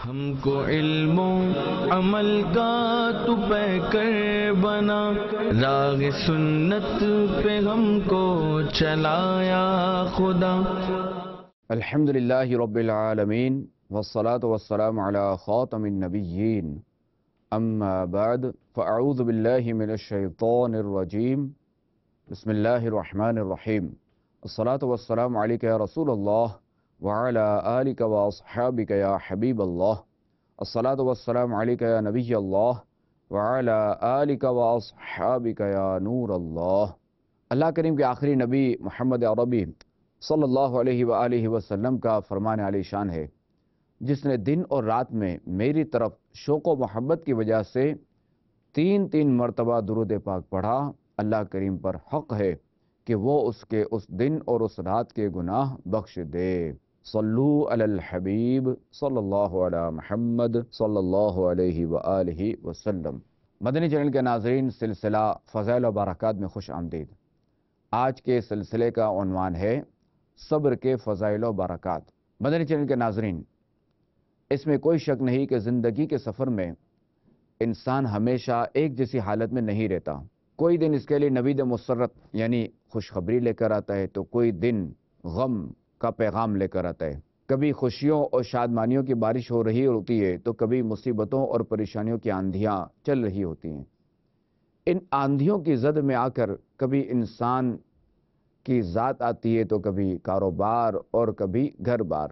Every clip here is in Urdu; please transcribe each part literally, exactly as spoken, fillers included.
ہم کو علم و عمل کا تو پیکر بنا، راہ سنت پہ ہم کو چلایا خدا۔ الحمدللہ رب العالمین والصلاة والسلام علی خاتم النبیین، اما بعد فاعوذ باللہ من الشیطان الرجیم، بسم اللہ الرحمن الرحیم۔ الصلاة والسلام علیک یا رسول اللہ وعلی آلک واصحابک یا حبیب اللہ۔ الصلاة والسلام علیک یا نبی اللہ وعلی آلک واصحابک یا نور اللہ۔ اللہ کریم کے آخری نبی محمد عربی صلی اللہ علیہ وآلہ وسلم کا فرمان عالی شان ہے، جس نے دن اور رات میں میری طرف شوق و محبت کی وجہ سے تین تین مرتبہ درود پاک پڑھا، اللہ کریم پر حق ہے کہ وہ اس کے اس دن اور اس رات کے گناہ بخش دے۔ صلو علی الحبیب صلی اللہ علی محمد صلی اللہ علیہ وآلہ وسلم۔ مدنی چینل کے ناظرین، سلسلہ فضائل و برکات میں خوش آمدید۔ آج کے سلسلے کا عنوان ہے صبر کے فضائل و برکات۔ مدنی چینل کے ناظرین، اس میں کوئی شک نہیں کہ زندگی کے سفر میں انسان ہمیشہ ایک جیسی حالت میں نہیں رہتا۔ کوئی دن اس کے لیے نوید مسرت یعنی خوشخبری لے کر آتا ہے تو کوئی دن غم کا پیغام لے کر آتا ہے۔ کبھی خوشیوں اور شادمانیوں کی بارش ہو رہی ہوتی ہے تو کبھی مصیبتوں اور پریشانیوں کی آندھیاں چل رہی ہوتی ہیں۔ ان آندھیوں کی زد میں آ کر کبھی انسان کی ذات آتی ہے تو کبھی کاروبار اور کبھی گھر بار۔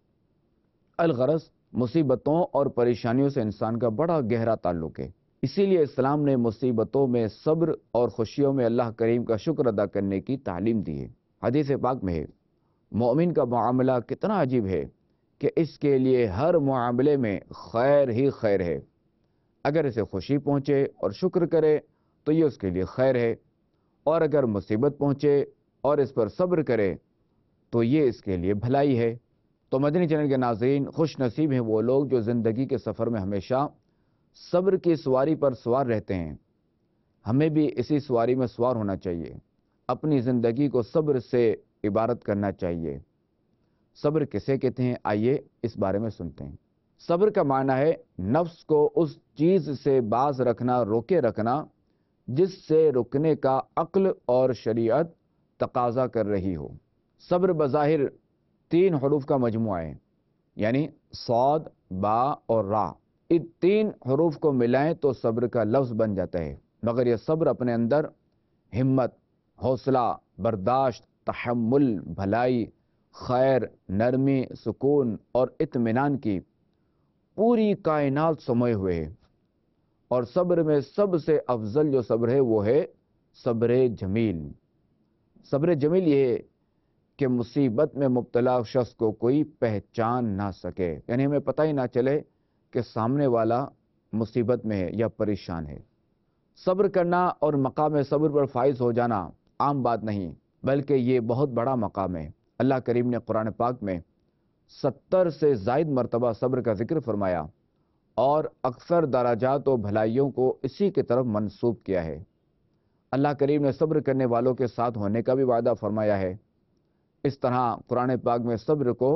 الغرض مصیبتوں اور پریشانیوں سے انسان کا بڑا گہرا تعلق ہے۔ اسی لیے اسلام نے مصیبتوں میں صبر اور خوشیوں میں اللہ کریم کا شکر ادا کرنے کی تعلیم دی ہے۔ حدیث پاک میں ہے، مومن کا معاملہ کتنا عجیب ہے کہ اس کے لیے ہر معاملے میں خیر ہی خیر ہے۔ اگر اسے خوشی پہنچے اور شکر کرے تو یہ اس کے لیے خیر ہے، اور اگر مصیبت پہنچے اور اس پر صبر کرے تو یہ اس کے لیے بھلائی ہے۔ تو مدنی چینل کے ناظرین، خوش نصیب ہیں وہ لوگ جو زندگی کے سفر میں ہمیشہ صبر کی سواری پر سوار رہتے ہیں۔ ہمیں بھی اسی سواری میں سوار ہونا چاہیے، اپنی زندگی کو صبر سے عبارت کرنا چاہیے۔ صبر کسے کہتے ہیں، آئیے اس بارے میں سنتے ہیں۔ صبر کا معنی ہے نفس کو اس چیز سے باز رکھنا، روکے رکھنا جس سے رکنے کا عقل اور شریعت تقاضا کر رہی ہو۔ صبر بظاہر تین حروف کا مجموعہ ہے، یعنی صاد، با اور را۔ ان تین حروف کو ملائیں تو صبر کا لفظ بن جاتا ہے، مگر یہ صبر اپنے اندر ہمت، حوصلہ، برداشت، تحمل، بھلائی، خیر، نرمی، سکون اور اطمینان کی پوری کائنات سموئے ہوئے ہے۔ اور صبر میں سب سے افضل جو صبر ہے وہ ہے صبر جمیل۔ صبر جمیل یہ ہے کہ مصیبت میں مبتلا شخص کو کوئی پہچان نہ سکے، یعنی ہمیں پتہ ہی نہ چلے کہ سامنے والا مصیبت میں ہے یا پریشان ہے۔ صبر کرنا اور مقام صبر پر فائز ہو جانا عام بات نہیں، بلکہ یہ بہت بڑا مقام ہے۔ اللہ کریم نے قرآن پاک میں ستر سے زائد مرتبہ صبر کا ذکر فرمایا اور اکثر درجات و بھلائیوں کو اسی کی طرف منسوب کیا ہے۔ اللہ کریم نے صبر کرنے والوں کے ساتھ ہونے کا بھی وعدہ فرمایا ہے۔ اس طرح قرآن پاک میں صبر کو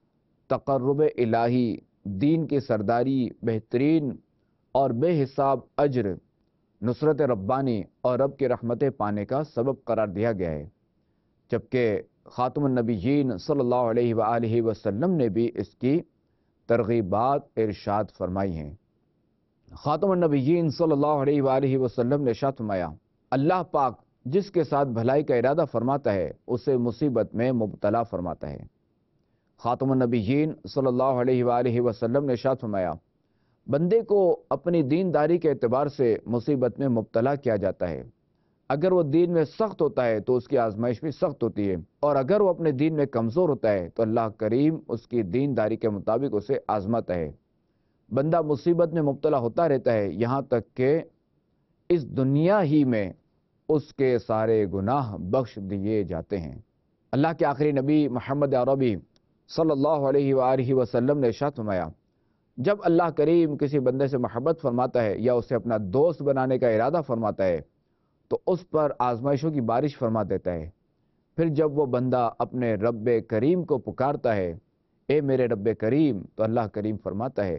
تقرب الہی، دین کی سرداری، بہترین اور بے حساب اجر، نصرت ربانی اور رب کی رحمتیں پانے کا سبب قرار دیا گیا ہے، جبکہ خاتم النبیین صلی اللہ علیہ وآلہ وسلم نے بھی اس کی ترغیبات ارشاد فرمائی ہیں۔ خاتم النبیین صلی اللہ علیہ وآلہ وسلم نے ارشاد فرمایا، اللہ پاک جس کے ساتھ بھلائی کا ارادہ فرماتا ہے اسے مصیبت میں مبتلا فرماتا ہے۔ خاتم النبیین صلی اللہ علیہ وآلہ وسلم نے ارشاد فرمایا، بندے کو اپنی دینداری کے اعتبار سے مصیبت میں مبتلا کیا جاتا ہے۔ اگر وہ دین میں سخت ہوتا ہے تو اس کی آزمائش بھی سخت ہوتی ہے، اور اگر وہ اپنے دین میں کمزور ہوتا ہے تو اللہ کریم اس کی دینداری کے مطابق اسے آزماتا ہے۔ بندہ مصیبت میں مبتلا ہوتا رہتا ہے یہاں تک کہ اس دنیا ہی میں اس کے سارے گناہ بخش دیے جاتے ہیں۔ اللہ کے آخری نبی محمد عربی صلی اللہ علیہ وآلہ وسلم نے ارشاد فرمایا، جب اللہ کریم کسی بندے سے محبت فرماتا ہے یا اسے اپنا دوست بنانے کا ارادہ فرماتا ہے تو اس پر آزمائشوں کی بارش فرما دیتا ہے۔ پھر جب وہ بندہ اپنے رب کریم کو پکارتا ہے، اے میرے رب کریم، تو اللہ کریم فرماتا ہے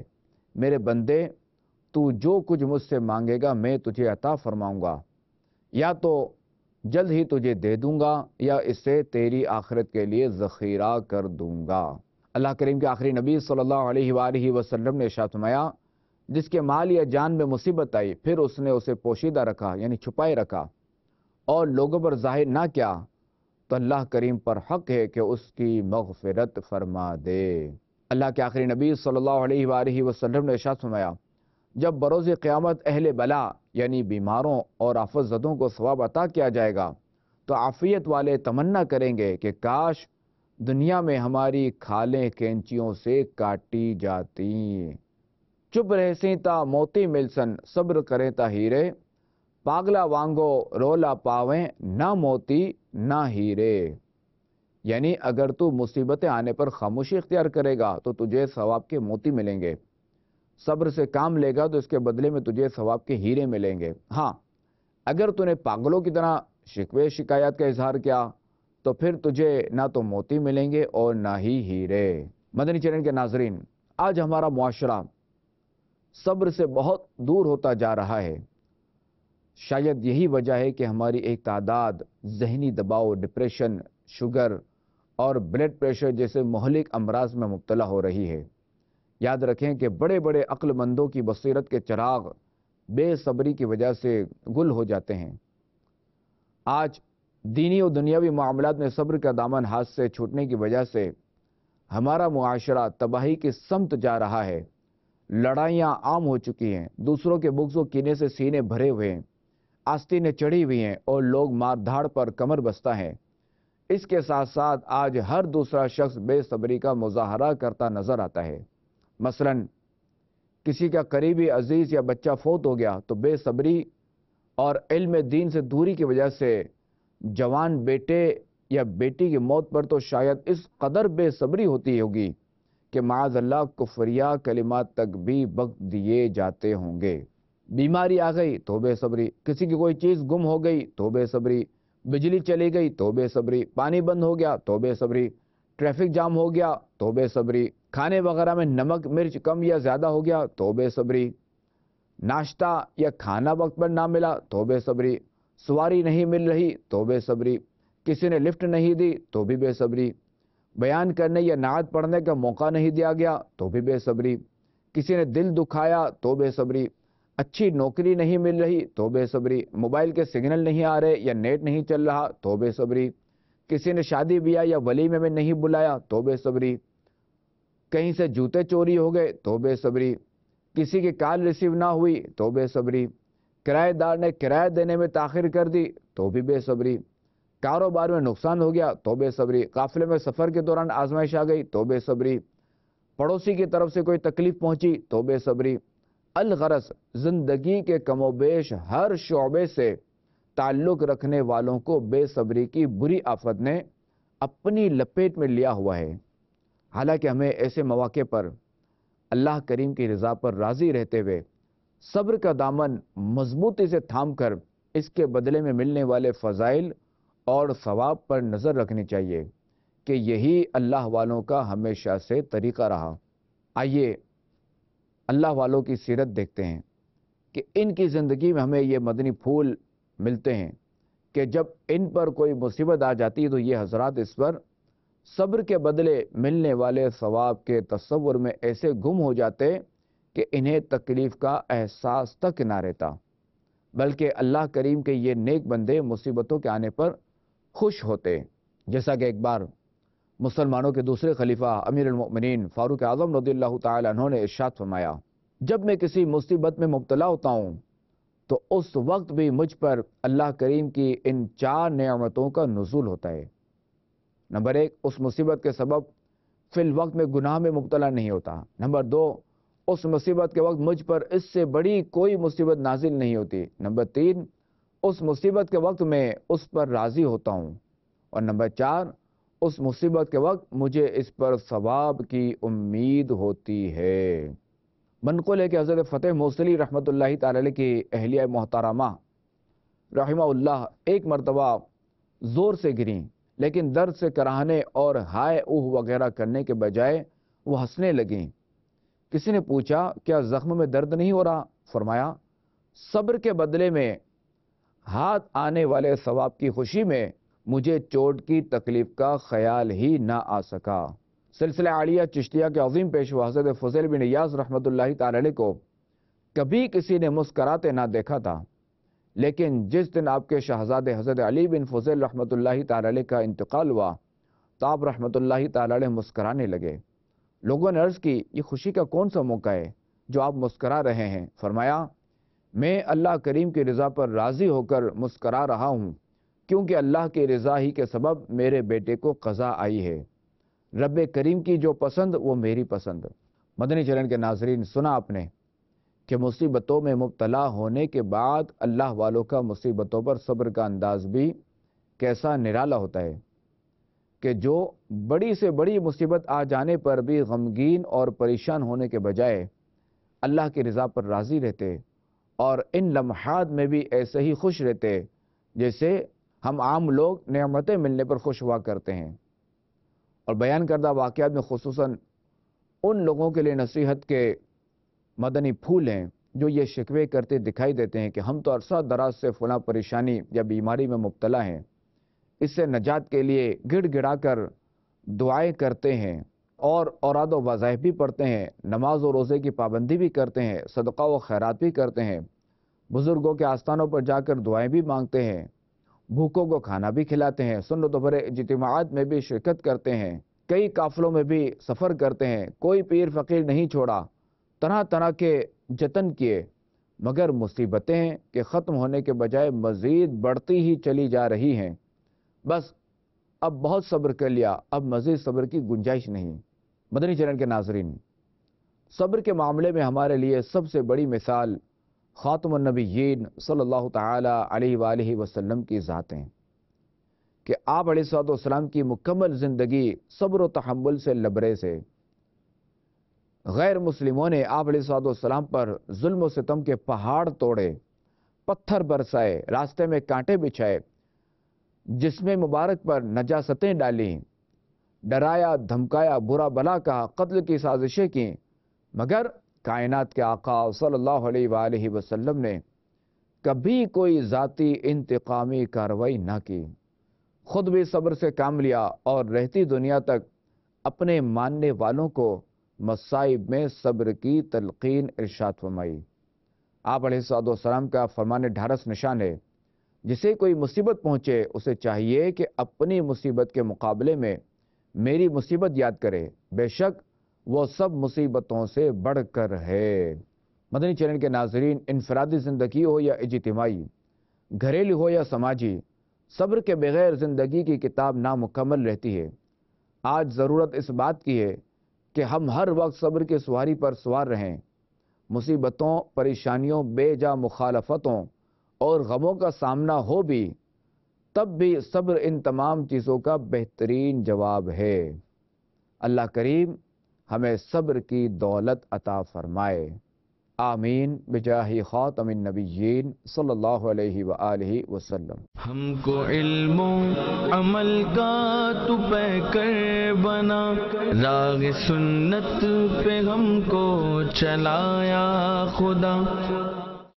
میرے بندے تو جو کچھ مجھ سے مانگے گا میں تجھے عطا فرماؤں گا، یا تو جلد ہی تجھے دے دوں گا یا اسے تیری آخرت کے لیے ذخیرہ کر دوں گا۔ اللہ کریم کے آخری نبی صلی اللہ علیہ وآلہ وسلم نے ارشاد فرمایا، جس کے مال یا جان میں مصیبت آئی پھر اس نے اسے پوشیدہ رکھا یعنی چھپائے رکھا اور لوگوں پر ظاہر نہ کیا، تو اللہ کریم پر حق ہے کہ اس کی مغفرت فرما دے۔ اللہ کے آخری نبی صلی اللہ علیہ وآلہ وسلم نے ارشاد فرمایا، جب بروز قیامت اہل بلا یعنی بیماروں اور آفت زدوں کو ثواب عطا کیا جائے گا تو عافیت والے تمنا کریں گے کہ کاش دنیا میں ہماری کھالیں کینچیوں سے کاٹی جاتی۔ چپ رہسیں تا موتی ملسن صبر کریں تا ہیرے، پاگلا وانگو رولا پاویں نہ موتی نہ ہیرے۔ یعنی اگر تو مصیبتیں آنے پر خاموشی اختیار کرے گا تو تجھے ثواب کے موتی ملیں گے، صبر سے کام لے گا تو اس کے بدلے میں تجھے ثواب کے ہیرے ملیں گے۔ ہاں، اگر تو نے پاگلوں کی طرح شکوے شکایات کا اظہار کیا تو پھر تجھے نہ تو موتی ملیں گے اور نہ ہی ہیرے۔ مدنی چینل کے ناظرین، آج ہمارا معاشرہ صبر سے بہت دور ہوتا جا رہا ہے۔ شاید یہی وجہ ہے کہ ہماری ایک تعداد ذہنی دباؤ، ڈپریشن، شوگر اور بلڈ پریشر جیسے مہلک امراض میں مبتلا ہو رہی ہے۔ یاد رکھیں کہ بڑے بڑے عقل مندوں کی بصیرت کے چراغ بے صبری کی وجہ سے گل ہو جاتے ہیں۔ آج دینی و دنیاوی معاملات میں صبر کا دامن ہاتھ سے چھوٹنے کی وجہ سے ہمارا معاشرہ تباہی کی سمت جا رہا ہے۔ لڑائیاں عام ہو چکی ہیں، دوسروں کے بغض و کینے سے سینے بھرے ہوئے ہیں، آستینیں چڑھی ہوئی ہیں اور لوگ مار دھاڑ پر کمر بستہ ہیں۔ اس کے ساتھ ساتھ آج ہر دوسرا شخص بے صبری کا مظاہرہ کرتا نظر آتا ہے۔ مثلا کسی کا قریبی عزیز یا بچہ فوت ہو گیا تو بے صبری اور علم دین سے دوری کی وجہ سے جوان بیٹے یا بیٹی کی موت پر تو شاید اس قدر بے صبری ہوتی ہوگی کہ معاذ اللہ کفریہ کلمات تک بھی بک دیے جاتے ہوں گے۔ بیماری آ گئی تو بے صبری، کسی کی کوئی چیز گم ہو گئی تو بے صبری، بجلی چلی گئی تو بے صبری، پانی بند ہو گیا تو بے صبری، ٹریفک جام ہو گیا تو بے صبری، کھانے وغیرہ میں نمک مرچ کم یا زیادہ ہو گیا تو بے صبری، ناشتہ یا کھانا وقت پر نہ ملا تو بے صبری، سواری نہیں مل رہی تو بے صبری، کسی نے لفٹ نہیں دی تو بھی بے صبری، بیان کرنے یا نعت پڑھنے کا موقع نہیں دیا گیا تو بھی بے صبری، کسی نے دل دکھایا تو بے صبری، اچھی نوکری نہیں مل رہی تو بے صبری، موبائل کے سگنل نہیں آ رہے یا نیٹ نہیں چل رہا تو بے صبری، کسی نے شادی بیاہ یا ولیمے میں نہیں بلایا تو بے صبری، کہیں سے جوتے چوری ہو گئے تو بے صبری، کسی کی کال ریسیو نہ ہوئی تو بے صبری، کرایہ دار نے کرایہ دینے میں تاخیر کر دی تو بھی بے صبری، کاروبار میں نقصان ہو گیا تو بے صبری، قافلے میں سفر کے دوران آزمائش آ گئی تو بے صبری، پڑوسی کی طرف سے کوئی تکلیف پہنچی تو بے صبری۔ الغرض زندگی کے کم و بیش ہر شعبے سے تعلق رکھنے والوں کو بے صبری کی بری آفت نے اپنی لپیٹ میں لیا ہوا ہے۔ حالانکہ ہمیں ایسے مواقع پر اللہ کریم کی رضا پر راضی رہتے ہوئے صبر کا دامن مضبوطی سے تھام کر اس کے بدلے میں ملنے والے فضائل اور ثواب پر نظر رکھنی چاہیے کہ یہی اللہ والوں کا ہمیشہ سے طریقہ رہا۔ آئیے اللہ والوں کی سیرت دیکھتے ہیں کہ ان کی زندگی میں ہمیں یہ مدنی پھول ملتے ہیں کہ جب ان پر کوئی مصیبت آ جاتی ہے تو یہ حضرات اس پر صبر کے بدلے ملنے والے ثواب کے تصور میں ایسے گم ہو جاتے کہ انہیں تکلیف کا احساس تک نہ رہتا، بلکہ اللہ کریم کے یہ نیک بندے مصیبتوں کے آنے پر خوش ہوتے۔ جیسا کہ ایک بار مسلمانوں کے دوسرے خلیفہ امیر المؤمنین فاروق اعظم رضی اللہ تعالی عنہ نے ارشاد فرمایا، جب میں کسی مصیبت میں مبتلا ہوتا ہوں تو اس وقت بھی مجھ پر اللہ کریم کی ان چار نعمتوں کا نزول ہوتا ہے۔ نمبر ایک، اس مصیبت کے سبب فی الوقت میں گناہ میں مبتلا نہیں ہوتا۔ نمبر دو، اس مصیبت کے وقت مجھ پر اس سے بڑی کوئی مصیبت نازل نہیں ہوتی۔ نمبر تین، اس مصیبت کے وقت میں اس پر راضی ہوتا ہوں۔ اور نمبر چار، اس مصیبت کے وقت مجھے اس پر ثواب کی امید ہوتی ہے۔ منقول ہے کہ حضرت فتح موصلی رحمۃ اللہ تعالی علیہ کی اہلیہ محترمہ رحمہ اللہ ایک مرتبہ زور سے گریں، لیکن درد سے کراہنے اور ہائے اوہ وغیرہ کرنے کے بجائے وہ ہنسنے لگیں۔ کسی نے پوچھا کیا زخم میں درد نہیں ہو رہا؟ فرمایا صبر کے بدلے میں ہاتھ آنے والے ثواب کی خوشی میں مجھے چوٹ کی تکلیف کا خیال ہی نہ آ سکا۔ سلسلہ عالیہ چشتیہ کے عظیم پیشوا حضرت فضیل بن ایاز رحمۃ اللہ تعالی علیہ کو کبھی کسی نے مسکراتے نہ دیکھا تھا، لیکن جس دن آپ کے شہزادے حضرت علی بن فضیل رحمۃ اللہ تعالی علیہ کا انتقال ہوا تو آپ رحمۃ اللہ تعالی علیہ مسکرانے لگے۔ لوگوں نے عرض کی یہ خوشی کا کون سا موقع ہے جو آپ مسکرا رہے ہیں؟ فرمایا میں اللہ کریم کی رضا پر راضی ہو کر مسکرا رہا ہوں، کیونکہ اللہ کی رضا ہی کے سبب میرے بیٹے کو قضا آئی ہے۔ رب کریم کی جو پسند وہ میری پسند۔ مدنی چینل کے ناظرین، سنا آپ نے کہ مصیبتوں میں مبتلا ہونے کے بعد اللہ والوں کا مصیبتوں پر صبر کا انداز بھی کیسا نرالا ہوتا ہے کہ جو بڑی سے بڑی مصیبت آ جانے پر بھی غمگین اور پریشان ہونے کے بجائے اللہ کی رضا پر راضی رہتے اور ان لمحات میں بھی ایسے ہی خوش رہتے جیسے ہم عام لوگ نعمتیں ملنے پر خوش ہوا کرتے ہیں۔ اور بیان کردہ واقعات میں خصوصاً ان لوگوں کے لیے نصیحت کے مدنی پھول ہیں جو یہ شکوے کرتے دکھائی دیتے ہیں کہ ہم تو عرصہ دراز سے فلاں پریشانی یا بیماری میں مبتلا ہیں، اس سے نجات کے لیے گڑ گڑا کر دعائیں کرتے ہیں اور اوراد و وظائف بھی پڑھتے ہیں، نماز و روزے کی پابندی بھی کرتے ہیں، صدقہ و خیرات بھی کرتے ہیں، بزرگوں کے آستانوں پر جا کر دعائیں بھی مانگتے ہیں، بھوکوں کو کھانا بھی کھلاتے ہیں، سنت و بھرے اجتماعات میں بھی شرکت کرتے ہیں، کئی قافلوں میں بھی سفر کرتے ہیں، کوئی پیر فقیر نہیں چھوڑا، طرح طرح کے جتن کیے، مگر مصیبتیں کہ ختم ہونے کے بجائے مزید بڑھتی ہی چلی جا رہی ہیں۔ بس اب بہت صبر کر لیا، اب مزید صبر کی گنجائش نہیں۔ مدنی چینل کے ناظرین، صبر کے معاملے میں ہمارے لیے سب سے بڑی مثال خاتم النبیین صلی اللہ تعالی علیہ وآلہ وسلم کی ذات ہیں کہ آپ علیہ الصلوۃ والسلام کی مکمل زندگی صبر و تحمل سے لبریز ہے۔ غیر مسلموں نے آپ علیہ الصلوۃ والسلام پر ظلم و ستم کے پہاڑ توڑے، پتھر برسائے، راستے میں کانٹے بچھائے، جسم مبارک پر نجاستیں ڈالیں، ڈرایا دھمکایا، برا بلا کہا، قتل کی سازشیں کی، مگر کائنات کے آقا صلی اللہ علیہ وآلہ وسلم نے کبھی کوئی ذاتی انتقامی کارروائی نہ کی، خود بھی صبر سے کام لیا اور رہتی دنیا تک اپنے ماننے والوں کو مصائب میں صبر کی تلقین ارشاد فرمائی۔ آپ علیہ الصلوۃ والسلام کا فرمان ڈھارس نشان ہے، جسے کوئی مصیبت پہنچے اسے چاہیے کہ اپنی مصیبت کے مقابلے میں میری مصیبت یاد کرے، بے شک وہ سب مصیبتوں سے بڑھ کر ہے۔ مدنی چینل کے ناظرین، انفرادی زندگی ہو یا اجتماعی، گھریلو ہو یا سماجی، صبر کے بغیر زندگی کی کتاب نامکمل رہتی ہے۔ آج ضرورت اس بات کی ہے کہ ہم ہر وقت صبر کی سواری پر سوار رہیں، مصیبتوں، پریشانیوں، بے جا مخالفتوں اور غموں کا سامنا ہو بھی تب بھی صبر ان تمام چیزوں کا بہترین جواب ہے۔ اللہ کریم ہمیں صبر کی دولت عطا فرمائے، آمین بجاہ خاتم النبیین صلی اللہ علیہ وآلہ وسلم۔ ہم کو علم و عمل کا تو پیکر بنا، راہ سنت پہ ہم کو چلایا خدا۔